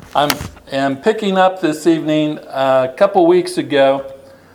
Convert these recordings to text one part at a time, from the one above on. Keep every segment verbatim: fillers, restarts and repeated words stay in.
I'm am picking up this evening uh, a couple weeks ago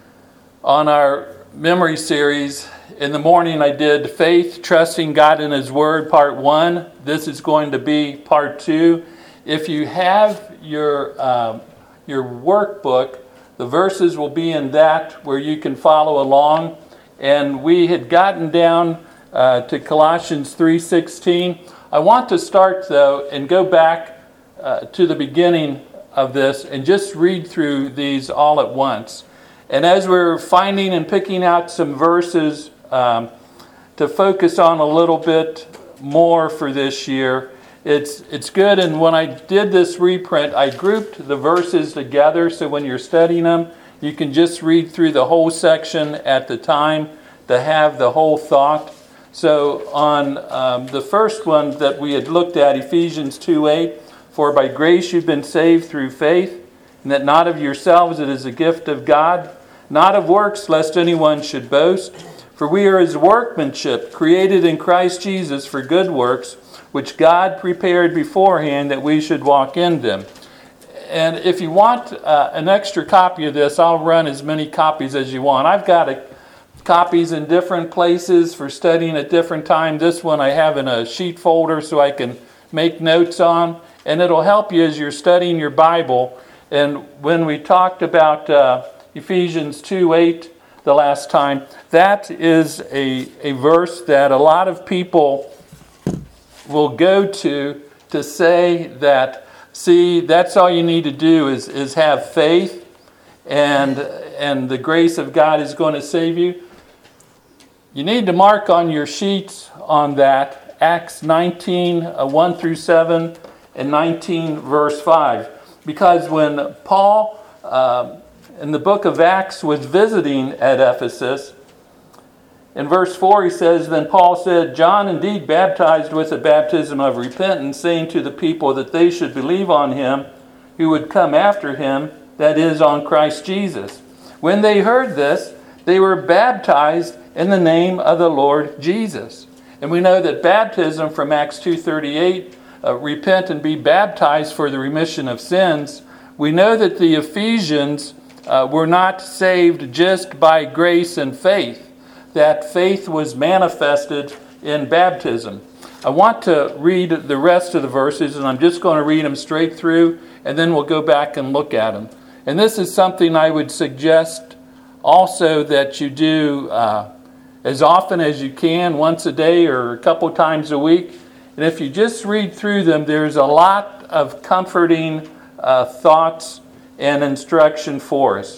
on our memory series. In the morning I did Faith, Trusting God in His Word, Part one. This is going to be Part two. If you have your, uh, your workbook, the verses will be in that where you can follow along. And we had gotten down uh, to Colossians three sixteen. I want to start, though, and go back uh, to the beginning of this and just read through these all at once. And as we're finding and picking out some verses um, to focus on a little bit more for this year, it's it's good. And when I did this reprint, I grouped the verses together so when you're studying them, you can just read through the whole section at the time to have the whole thought. So on um, the first one that we had looked at, Ephesians two eight, for by grace you've been saved through faith, and that not of yourselves, it is a gift of God, not of works, lest anyone should boast. For we are His workmanship, created in Christ Jesus for good works, which God prepared beforehand that we should walk in them. And if you want uh, an extra copy of this, I'll run as many copies as you want. I've got a, copies in different places for studying at different times. This one I have in a sheet folder so I can make notes on. And it'll help you as you're studying your Bible. And when we talked about uh, Ephesians two eight the last time, that is a, a verse that a lot of people will go to to say that, see, that's all you need to do is, is have faith and, and the grace of God is going to save you. You need to mark on your sheets on that Acts nineteen, one through seven, and nineteen, verse five. Because when Paul, uh, in the book of Acts, was visiting at Ephesus, in verse four he says, then Paul said, John indeed baptized with a baptism of repentance, saying to the people that they should believe on him who would come after him, that is, on Christ Jesus. When they heard this, they were baptized in the name of the Lord Jesus. And we know that baptism from Acts two thirty-eight, uh, repent and be baptized for the remission of sins. We know that the Ephesians uh, were not saved just by grace and faith. That faith was manifested in baptism. I want to read the rest of the verses, and I'm just going to read them straight through, and then we'll go back and look at them. And this is something I would suggest also that you do uh, as often as you can, once a day or a couple times a week. And if you just read through them, there's a lot of comforting uh, thoughts and instruction for us.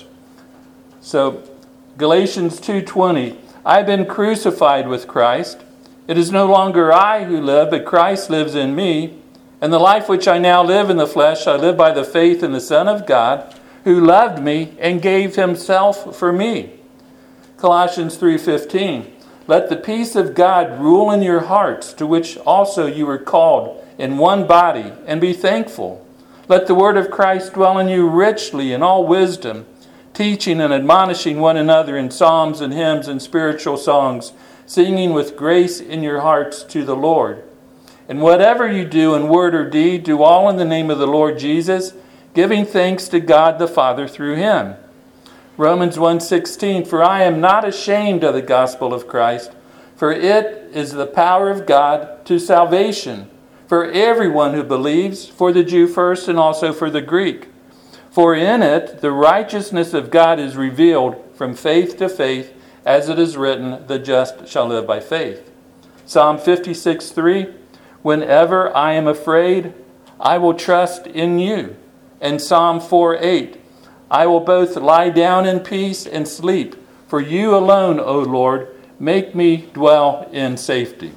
So, Galatians two twenty, I've been crucified with Christ. It is no longer I who live, but Christ lives in me. And the life which I now live in the flesh, I live by the faith in the Son of God, who loved me and gave himself for me. Colossians three fifteen, let the peace of God rule in your hearts, to which also you were called in one body, and be thankful. Let the word of Christ dwell in you richly in all wisdom, teaching and admonishing one another in psalms and hymns and spiritual songs, singing with grace in your hearts to the Lord. And whatever you do in word or deed, do all in the name of the Lord Jesus, giving thanks to God the Father through him. Romans one sixteen, for I am not ashamed of the gospel of Christ, for it is the power of God to salvation for everyone who believes, for the Jew first and also for the Greek. For in it the righteousness of God is revealed from faith to faith, as it is written, the just shall live by faith. Psalm fifty-six three, whenever I am afraid, I will trust in you. And Psalm four eight, I will both lie down in peace and sleep, for you alone, O Lord, make me dwell in safety.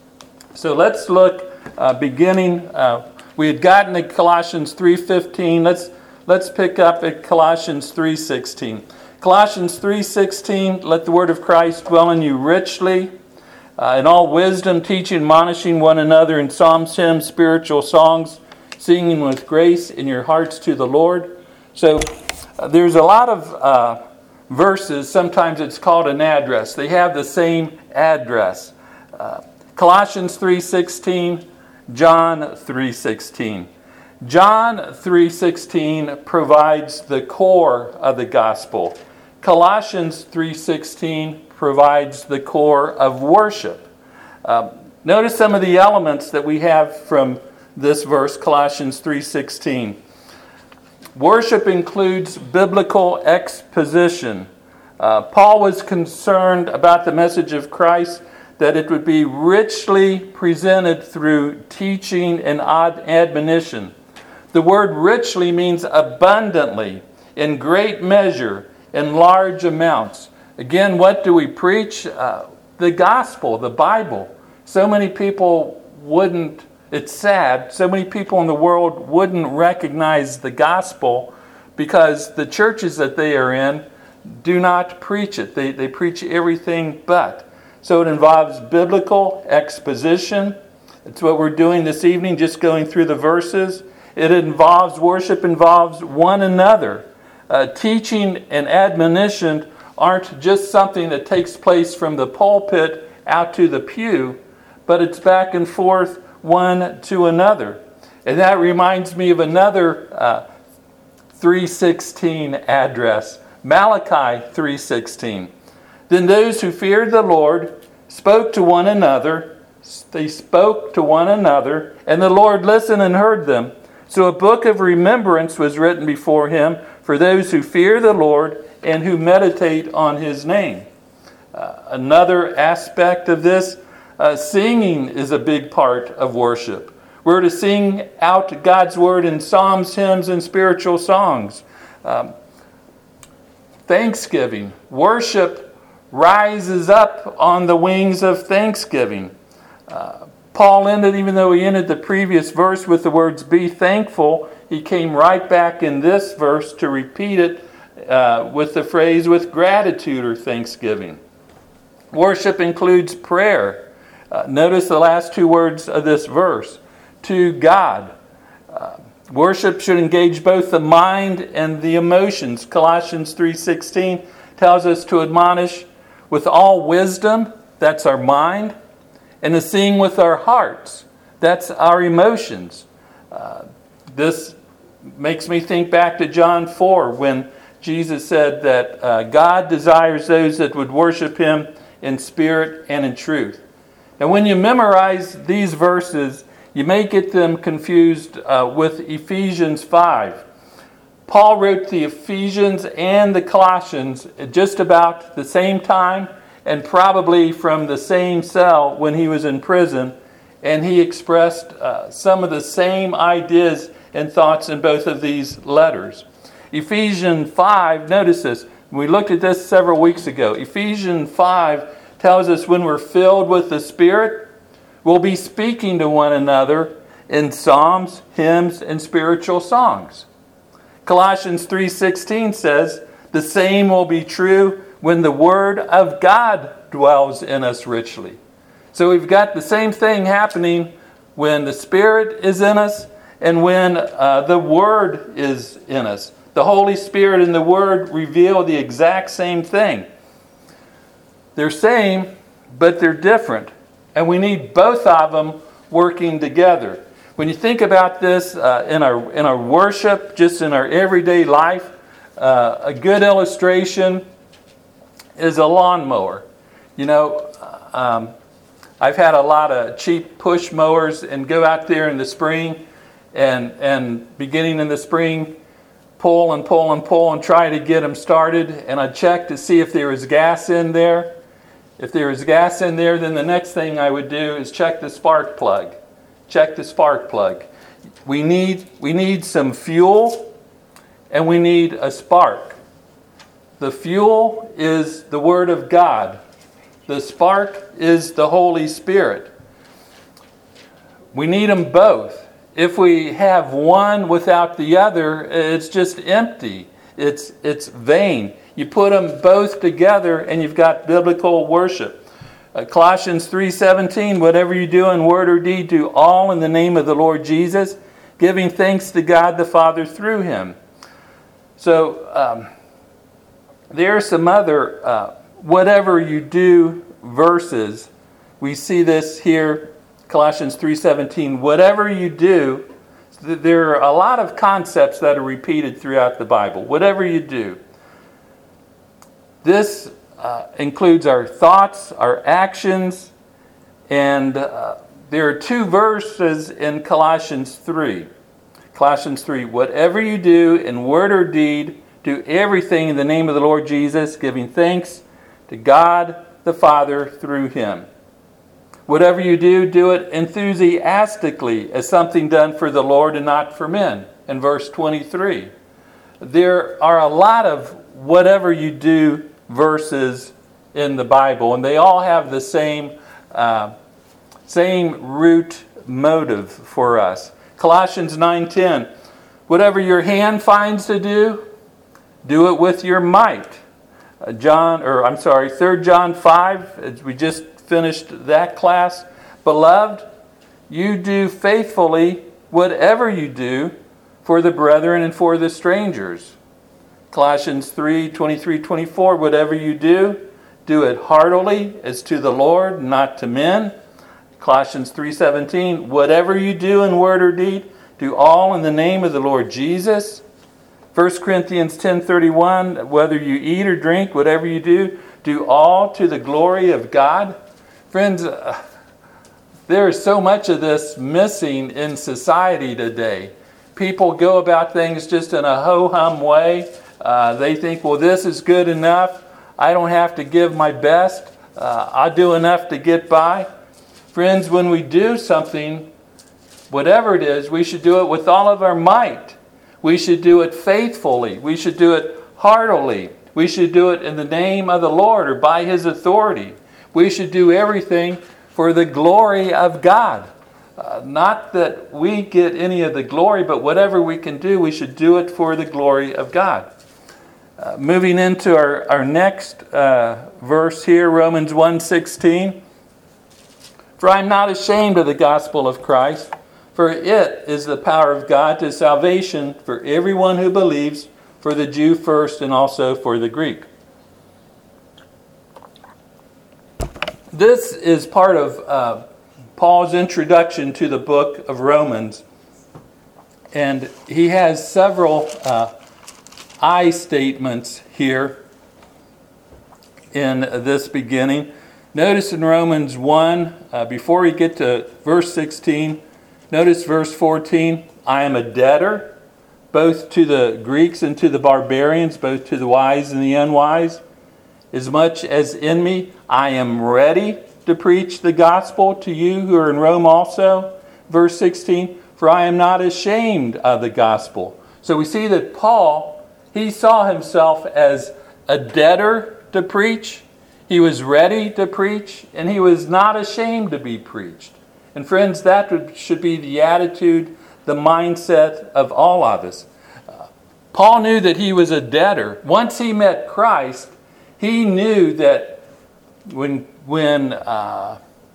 So let's look, uh, beginning, uh, we had gotten to Colossians three fifteen. Let's let's pick up at Colossians three sixteen. Colossians three sixteen, let the word of Christ dwell in you richly, uh, in all wisdom, teaching, admonishing one another in psalms, hymns, spiritual songs, singing with grace in your hearts to the Lord. So uh, there's a lot of uh, verses. Sometimes it's called an address. They have the same address. Uh, Colossians three sixteen, John three sixteen. John three sixteen provides the core of the gospel. Colossians three sixteen provides the core of worship. Uh, notice some of the elements that we have from this verse, Colossians three sixteen. Worship includes biblical exposition. Uh, Paul was concerned about the message of Christ, that it would be richly presented through teaching and ad- admonition. The word richly means abundantly, in great measure, in large amounts. Again, what do we preach? Uh, the gospel, the Bible. So many people wouldn't, it's sad, so many people in the world wouldn't recognize the gospel because the churches that they are in do not preach it. They, they preach everything but. So it involves biblical exposition. It's what we're doing this evening, just going through the verses. It involves, worship involves one another. Uh, teaching and admonition aren't just something that takes place from the pulpit out to the pew, but it's back and forth one to another. And that reminds me of another uh, three sixteen address, Malachi three sixteen. Then those who feared the Lord spoke to one another. They spoke to one another, and the Lord listened and heard them. So a book of remembrance was written before him for those who fear the Lord and who meditate on his name. Uh, another aspect of this, uh, singing is a big part of worship. We're to sing out God's word in psalms, hymns, and spiritual songs. Um, thanksgiving, worship rises up on the wings of thanksgiving. Uh, Paul ended, even though he ended the previous verse with the words, be thankful, he came right back in this verse to repeat it uh, with the phrase, with gratitude or thanksgiving. Worship includes prayer. Uh, notice the last two words of this verse, to God. Uh, worship should engage both the mind and the emotions. Colossians three sixteen tells us to admonish with all wisdom, that's our mind, and to sing with our hearts, that's our emotions. Uh, this makes me think back to John four, when Jesus said that uh, God desires those that would worship him in spirit and in truth. And when you memorize these verses, you may get them confused uh, with Ephesians five. Paul wrote the Ephesians and the Colossians at just about the same time, and probably from the same cell when he was in prison, and he expressed uh, some of the same ideas and thoughts in both of these letters. Ephesians five, notice this, we looked at this several weeks ago. Ephesians five tells us when we're filled with the Spirit, we'll be speaking to one another in psalms, hymns, and spiritual songs. Colossians three sixteen says, the same will be true when the Word of God dwells in us richly. So we've got the same thing happening when the Spirit is in us and when uh, the Word is in us. The Holy Spirit and the Word reveal the exact same thing. They're same, but they're different. And we need both of them working together. When you think about this uh, in our in our worship, just in our everyday life, uh, a good illustration is a lawnmower. You know, um, I've had a lot of cheap push mowers and go out there in the spring and and beginning in the spring, pull and pull and pull and try to get them started. And I check to see if there was gas in there. If there was gas in there, then the next thing I would do is check the spark plug. Check the spark plug. We need we need some fuel and we need a spark. The fuel is the Word of God. The spark is the Holy Spirit. We need them both. If we have one without the other, it's just empty. It's it's vain. You put them both together and you've got biblical worship. Uh, Colossians three seventeen, whatever you do in word or deed, do all in the name of the Lord Jesus, giving thanks to God the Father through him. So um, there are some other uh, whatever you do verses. We see this here, Colossians three seventeen. Whatever you do, there are a lot of concepts that are repeated throughout the Bible. Whatever you do. This uh, includes our thoughts, our actions, and uh, there are two verses in Colossians three. Colossians three, whatever you do in word or deed, do everything in the name of the Lord Jesus, giving thanks to God the Father through Him. Whatever you do, do it enthusiastically as something done for the Lord and not for men. In verse twenty-three. There are a lot of whatever you do verses in the Bible, and they all have the same, uh, same root motive for us. Colossians nine ten. Whatever your hand finds to do, do it with your might. Uh, John, or I'm sorry, Third John five, as we just finished that class. Beloved, you do faithfully whatever you do for the brethren and for the strangers. Colossians three twenty-three twenty-four, whatever you do, do it heartily as to the Lord, not to men. Colossians three seventeen, whatever you do in word or deed, do all in the name of the Lord Jesus. First Corinthians ten thirty-one, whether you eat or drink, whatever you do, do all to the glory of God. Friends, uh, there is so much of this missing in society today. People go about things just in a ho-hum way. Uh, they think, well, this is good enough. I don't have to give my best. Uh, I'll do enough to get by. Friends, when we do something, whatever it is, we should do it with all of our might. We should do it faithfully. We should do it heartily. We should do it in the name of the Lord or by His authority. We should do everything for the glory of God. Uh, not that we get any of the glory, but whatever we can do, we should do it for the glory of God. Uh, moving into our, our next uh, verse here, Romans one sixteen. For I am not ashamed of the gospel of Christ, for it is the power of God to salvation for everyone who believes, for the Jew first and also for the Greek. This is part of uh, Paul's introduction to the book of Romans. And he has several uh, I statements here in this beginning. Notice in Romans one, uh, before we get to verse sixteen, notice verse fourteen, I am a debtor, both to the Greeks and to the barbarians, both to the wise and the unwise. As much as in me, I am ready to preach the gospel to you who are in Rome also. Verse sixteen, for I am not ashamed of the gospel. So we see that Paul, he saw himself as a debtor to preach. He was ready to preach, and he was not ashamed to be preached. And friends, that should be the attitude, the mindset of all of us. Uh, Paul knew that he was a debtor. Once he met Christ, he knew that when when uh,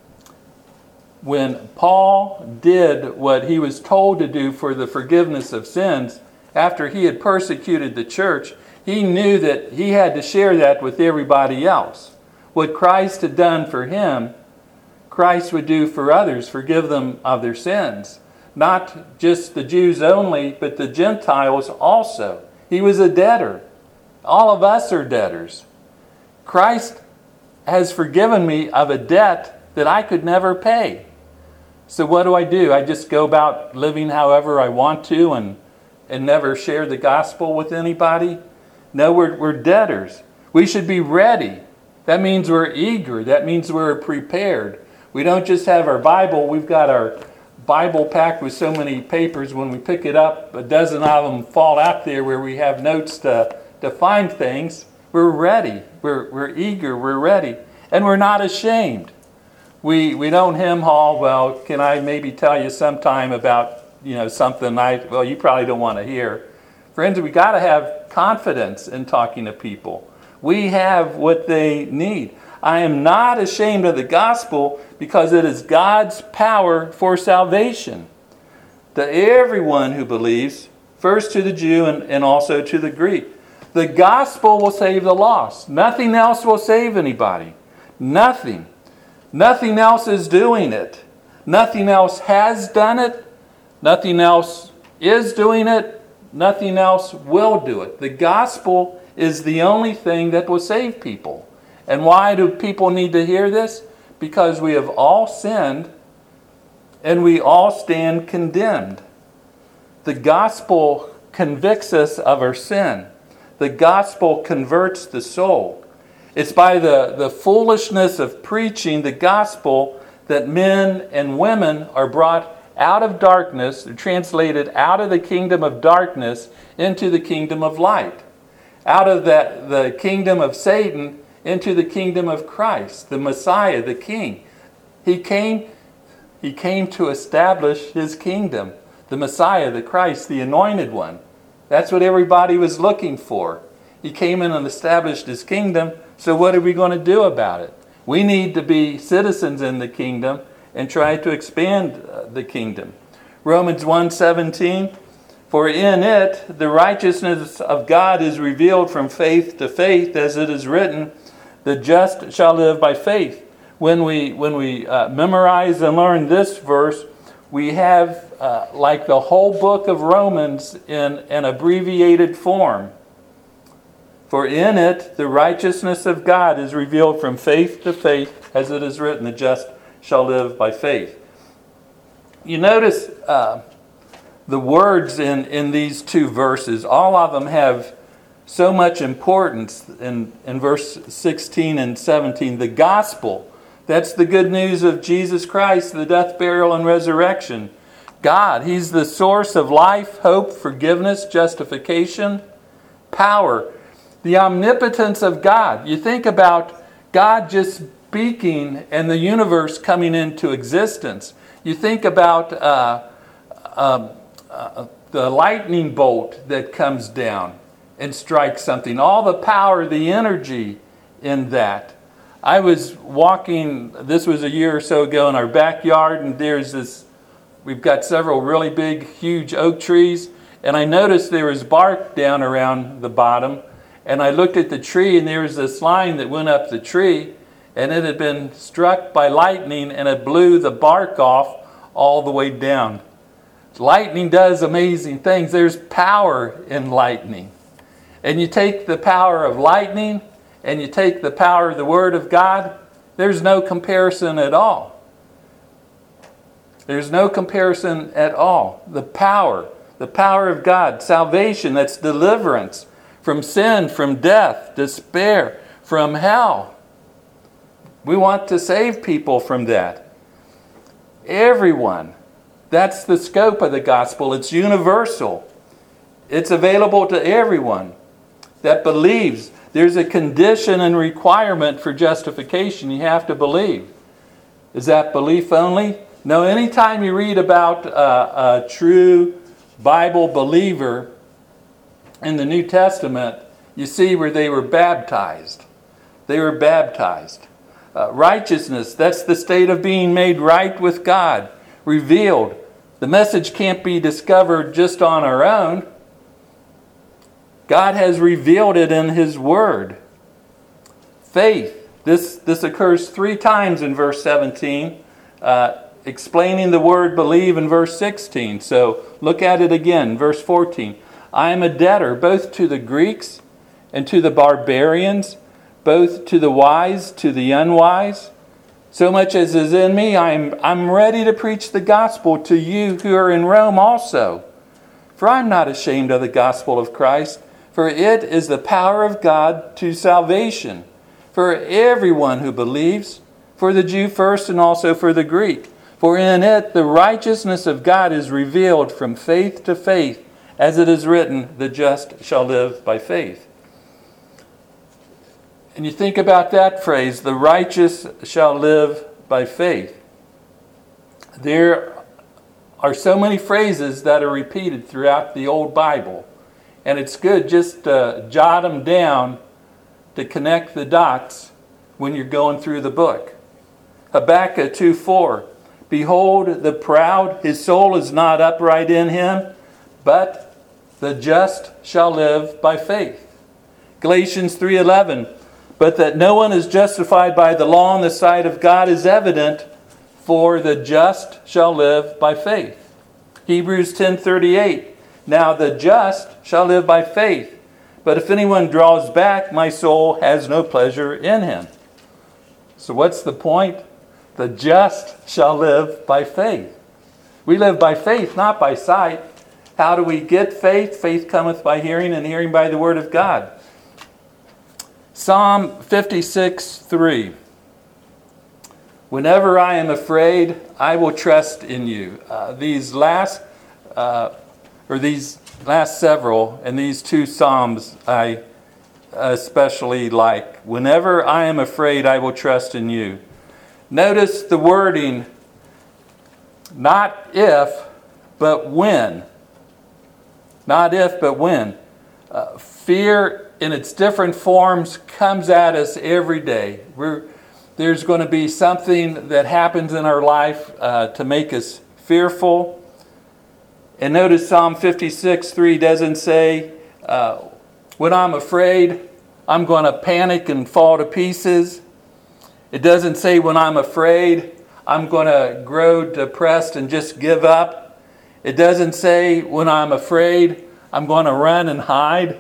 when Paul did what he was told to do for the forgiveness of sins, after he had persecuted the church, he knew that he had to share that with everybody else. What Christ had done for him, Christ would do for others, forgive them of their sins. Not just the Jews only, but the Gentiles also. He was a debtor. All of us are debtors. Christ has forgiven me of a debt that I could never pay. So what do I do? I just go about living however I want to and, and never share the gospel with anybody? No, we're, we're debtors. We should be ready. That means we're eager. That means we're prepared. We don't just have our Bible. We've got our Bible packed with so many papers. When we pick it up, a dozen of them fall out there where we have notes to, to find things. We're ready. We're, we're eager. We're ready. And we're not ashamed. We we don't hem haw, well, can I maybe tell you sometime about, you know, something I, well, you probably don't want to hear. Friends, we got to have confidence in talking to people. We have what they need. I am not ashamed of the gospel because it is God's power for salvation to everyone who believes, first to the Jew and, and also to the Greek. The gospel will save the lost. Nothing else will save anybody. Nothing. Nothing else is doing it. Nothing else has done it. Nothing else is doing it, nothing else will do it. The gospel is the only thing that will save people. And why do people need to hear this? Because we have all sinned and we all stand condemned. The gospel convicts us of our sin. The gospel converts the soul. It's by the, the foolishness of preaching the gospel that men and women are brought out of darkness, they're translated out of the kingdom of darkness into the kingdom of light. Out of that the kingdom of Satan into the kingdom of Christ, the Messiah, the King. He came, he came to establish his kingdom. The Messiah, the Christ, the Anointed One. That's what everybody was looking for. He came in and established his kingdom. So what are we going to do about it? We need to be citizens in the kingdom and try to expand uh, the kingdom. Romans one seventeen, for in it the righteousness of God is revealed from faith to faith, as it is written, the just shall live by faith. When we when we uh, memorize and learn this verse, we have uh, like the whole book of Romans in an abbreviated form. For in it the righteousness of God is revealed from faith to faith, as it is written, the just shall live by faith. You notice uh, the words in, in these two verses, all of them have so much importance in, in verse sixteen and seventeen. The gospel, that's the good news of Jesus Christ, the death, burial, and resurrection. God, He's the source of life, hope, forgiveness, justification, power. The omnipotence of God. You think about God just speaking and the universe coming into existence. You think about uh, uh, uh, the lightning bolt that comes down and strikes something. All the power, the energy in that. I was walking, this was a year or so ago, in our backyard, and there's this, we've got several really big, huge oak trees, and I noticed there was bark down around the bottom. And I looked at the tree, and there was this line that went up the tree, and it had been struck by lightning, and it blew the bark off all the way down. Lightning does amazing things. There's power in lightning. And you take the power of lightning, and you take the power of the Word of God, there's no comparison at all. There's no comparison at all. The power, the power of God, salvation, that's deliverance from sin, from death, despair, from hell. We want to save people from that. Everyone. That's the scope of the gospel. It's universal. It's available to everyone that believes. There's a condition and requirement for justification. You have to believe. Is that belief only? No, anytime you read about uh, a true Bible believer in the New Testament, you see where they were baptized. They were baptized. Uh, righteousness, that's the state of being made right with God, revealed. The message can't be discovered just on our own. God has revealed it in His Word. Faith, this, this occurs three times in verse seventeen, uh, explaining the word believe in verse sixteen. So look at it again, verse fourteen. I am a debtor both to the Greeks and to the barbarians, both to the wise, to the unwise. So much as is in me, I'm, I'm ready to preach the gospel to you who are in Rome also. For I'm not ashamed of the gospel of Christ, for it is the power of God to salvation, for everyone who believes, for the Jew first and also for the Greek. For in it the righteousness of God is revealed from faith to faith, as it is written, the just shall live by faith. And you think about that phrase, the righteous shall live by faith. There are so many phrases that are repeated throughout the Old Bible. And it's good just to jot them down to connect the dots when you're going through the book. Habakkuk two four. Behold the proud, his soul is not upright in him, but the just shall live by faith. Galatians three eleven. But that no one is justified by the law in the sight of God is evident, for the just shall live by faith. Hebrews ten thirty-eight. Now the just shall live by faith. But if anyone draws back, my soul has no pleasure in him. So what's the point? The just shall live by faith. We live by faith, not by sight. How do we get faith? Faith cometh by hearing, and hearing by the word of God. Psalm fifty-six, three. Whenever I am afraid, I will trust in you. Uh, these last, uh, or these last several, and these two Psalms I especially like. Whenever I am afraid, I will trust in you. Notice the wording, not if, but when. Not if, but when. Uh, fear in its different forms comes at us every day. We're, there's going to be something that happens in our life uh, to make us fearful. And notice Psalm fifty-six, three doesn't say, uh, when I'm afraid, I'm going to panic and fall to pieces. It doesn't say when I'm afraid, I'm going to grow depressed and just give up. It doesn't say when I'm afraid, I'm going to run and hide.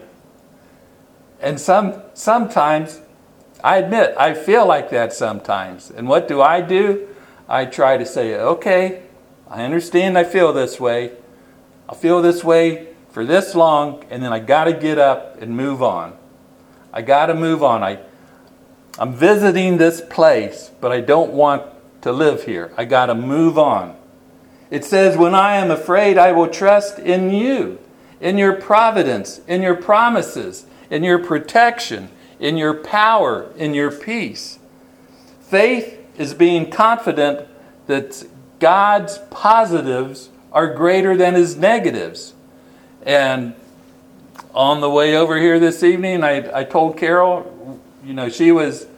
And some sometimes, I admit, I feel like that sometimes. And what do I do? I try to say, okay, I understand I feel this way. I'll feel this way for this long, and then I got to get up and move on. I got to move on. I, I'm visiting this place, but I don't want to live here. I got to move on. It says, when I am afraid, I will trust in you, in your providence, in your promises, in your protection, in your power, in your peace. Faith is being confident that God's positives are greater than his negatives. And on the way over here this evening, I, I told Carol, you know, she was,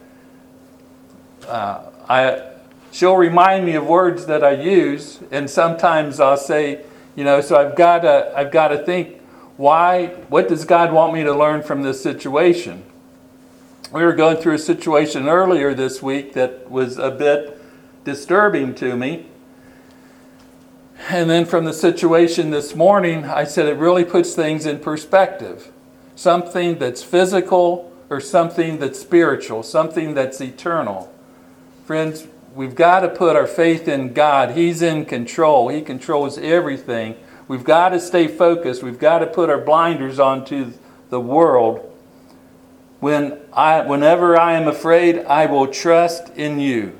uh, I, she'll remind me of words that I use, and sometimes I'll say, you know, so I've got to, I've got to think, why, what does God want me to learn from this situation? We were going through a situation earlier this week that was a bit disturbing to me. And then from the situation this morning, I said it really puts things in perspective. Something that's physical or something that's spiritual, something that's eternal. Friends, we've got to put our faith in God. He's in control. He controls everything. We've got to stay focused. We've got to put our blinders onto the world. When I, whenever I am afraid, I will trust in you.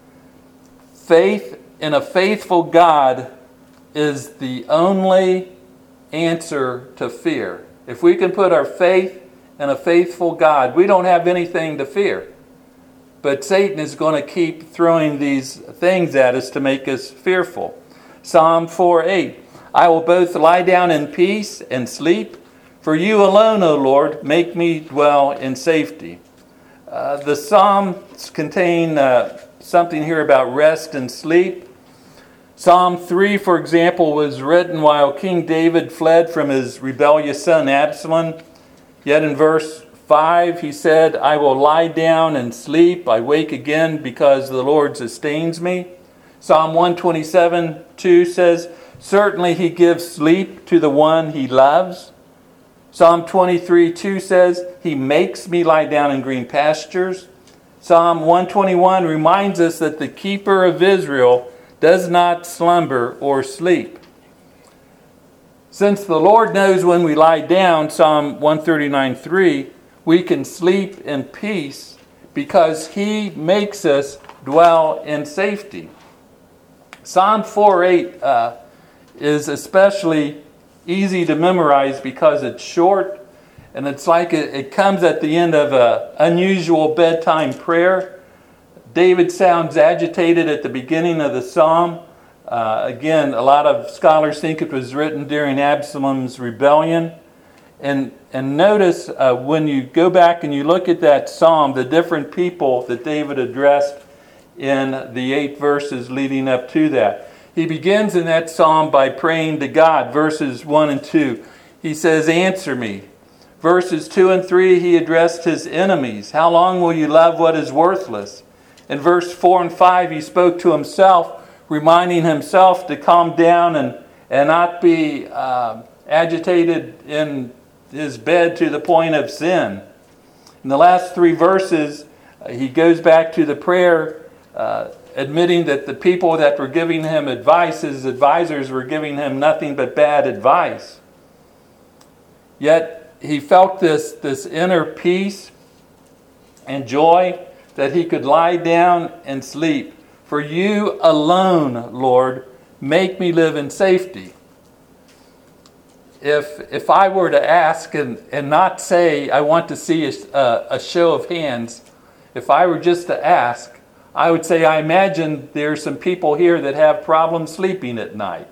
Faith in a faithful God is the only answer to fear. If we can put our faith in a faithful God, we don't have anything to fear. But Satan is going to keep throwing these things at us to make us fearful. Psalm four eight, I will both lie down in peace and sleep. For you alone, O Lord, make me dwell in safety. Uh, the Psalms contain uh, something here about rest and sleep. Psalm three, for example, was written while King David fled from his rebellious son Absalom. Yet in verse five, he said, I will lie down and sleep. I wake again because the Lord sustains me. Psalm one twenty-seven, two says, certainly he gives sleep to the one he loves. Psalm twenty-three, two says, he makes me lie down in green pastures. Psalm one twenty-one reminds us that the keeper of Israel does not slumber or sleep. Since the Lord knows when we lie down, Psalm one thirty-nine, three, we can sleep in peace because he makes us dwell in safety. Psalm four eight uh, is especially easy to memorize because it's short, and it's like it, it comes at the end of an unusual bedtime prayer. David sounds agitated at the beginning of the psalm. Uh, again, a lot of scholars think it was written during Absalom's rebellion. And, and notice uh, when you go back and you look at that psalm, the different people that David addressed in the eight verses leading up to that. He begins in that psalm by praying to God, verses one and two. He says, answer me. Verses two and three, he addressed his enemies. How long will you love what is worthless? In verse four and five, he spoke to himself, reminding himself to calm down and, and not be uh, agitated in his bed to the point of sin. In the last three verses, uh, he goes back to the prayer, uh, admitting that the people that were giving him advice, his advisors, were giving him nothing but bad advice. Yet he felt this, this inner peace and joy that he could lie down and sleep. For you alone, Lord, make me live in safety. If if I were to ask and, and not say I want to see a, a show of hands, if I were just to ask, I would say I imagine there are some people here that have problems sleeping at night.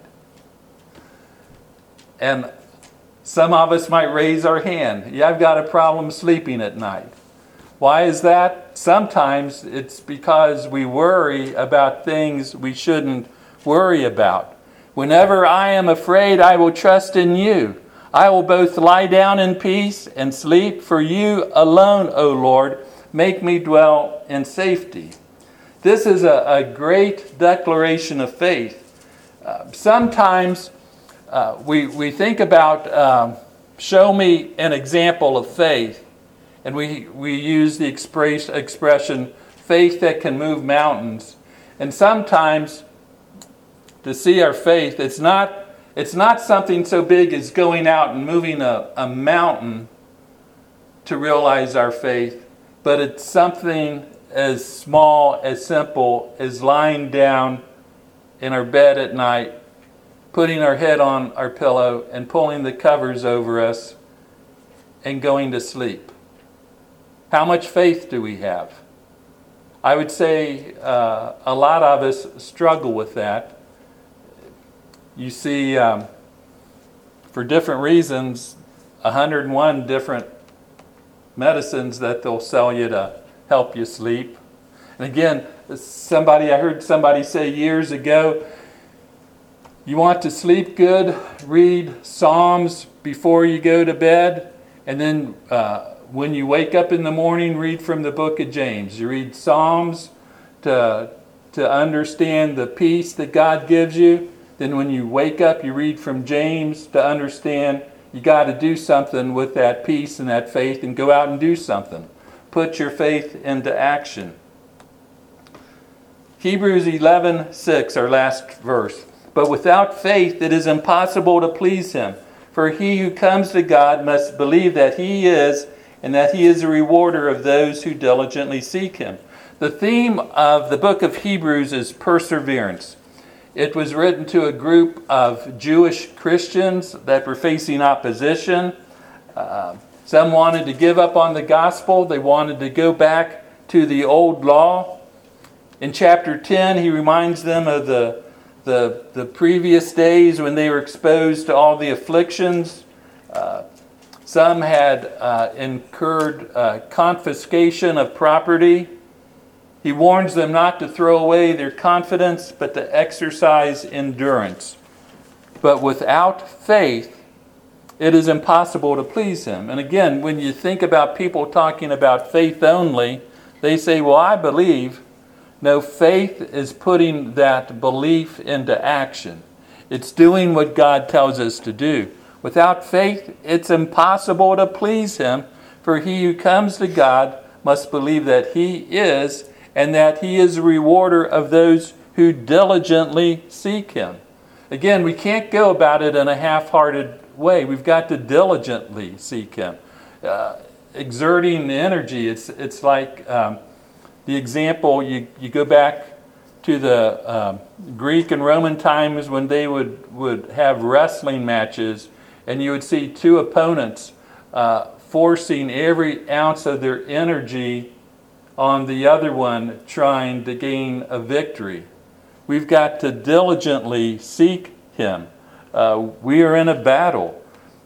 And some of us might raise our hand. Yeah, I've got a problem sleeping at night. Why is that? Sometimes it's because we worry about things we shouldn't worry about. Whenever I am afraid, I will trust in you. I will both lie down in peace and sleep. For you alone, O Lord, make me dwell in safety. This is a, a great declaration of faith. Uh, sometimes uh, we, we think about, um, show me an example of faith. And we, we use the express, expression, faith that can move mountains. And sometimes to see our faith, it's not it's not something so big as going out and moving a, a mountain to realize our faith, but it's something as small, as simple as lying down in our bed at night, putting our head on our pillow and pulling the covers over us and going to sleep. How much faith do we have? I would say uh, a lot of us struggle with that. You see, um, for different reasons, one hundred one different medicines that they'll sell you to help you sleep. And again, somebody I heard somebody say years ago, you want to sleep good, read Psalms before you go to bed, and then uh, when you wake up in the morning, read from the book of James. You read Psalms to, to understand the peace that God gives you. Then when you wake up, you read from James to understand you got to do something with that peace and that faith and go out and do something. Put your faith into action. Hebrews eleven six, our last verse. But without faith it is impossible to please him. For he who comes to God must believe that he is, and that he is a rewarder of those who diligently seek him. The theme of the book of Hebrews is perseverance. It was written to a group of Jewish Christians that were facing opposition. Uh, some wanted to give up on the gospel. They wanted to go back to the old law. In chapter ten, he reminds them of the, the, the previous days when they were exposed to all the afflictions. Uh, some had uh, incurred uh, confiscation of property. He warns them not to throw away their confidence, but to exercise endurance. But without faith, it is impossible to please him. And again, when you think about people talking about faith only, they say, well, I believe. No, faith is putting that belief into action. It's doing what God tells us to do. Without faith, it's impossible to please him, for he who comes to God must believe that he is, and that he is a rewarder of those who diligently seek him. Again, we can't go about it in a half-hearted way. We've got to diligently seek him. Uh, exerting energy, it's it's like um, the example, you, you go back to the um, Greek and Roman times when they would, would have wrestling matches, and you would see two opponents uh, forcing every ounce of their energy on the other one trying to gain a victory. We've got to diligently seek him. Uh, we are in a battle.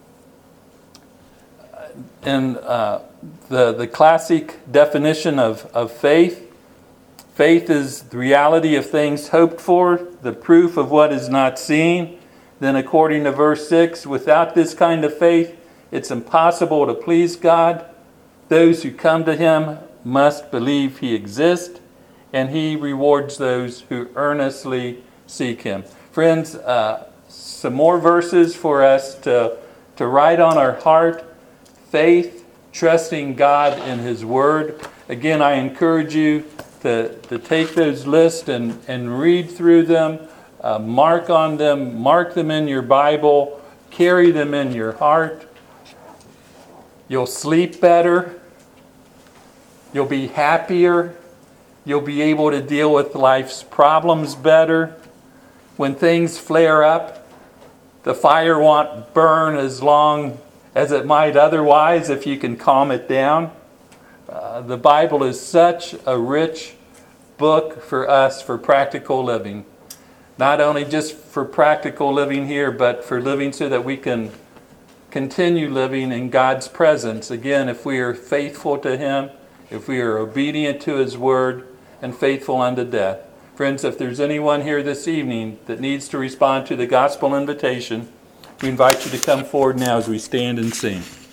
And uh, the, the classic definition of, of faith, faith is the reality of things hoped for, the proof of what is not seen. Then according to verse six, without this kind of faith, it's impossible to please God. Those who come to him must believe he exists, and he rewards those who earnestly seek him. Friends, uh, some more verses for us to, to write on our heart. Faith, trusting God in His Word. Again, I encourage you to, to take those lists and, and read through them, uh, mark on them, mark them in your Bible, carry them in your heart. You'll sleep better. You'll be happier. You'll be able to deal with life's problems better. When things flare up, the fire won't burn as long as it might otherwise if you can calm it down. Uh, the Bible is such a rich book for us for practical living. Not only just for practical living here, but for living so that we can continue living in God's presence. Again, if we are faithful to Him, if we are obedient to His Word, and faithful unto death. Friends, if there's anyone here this evening that needs to respond to the gospel invitation, we invite you to come forward now as we stand and sing.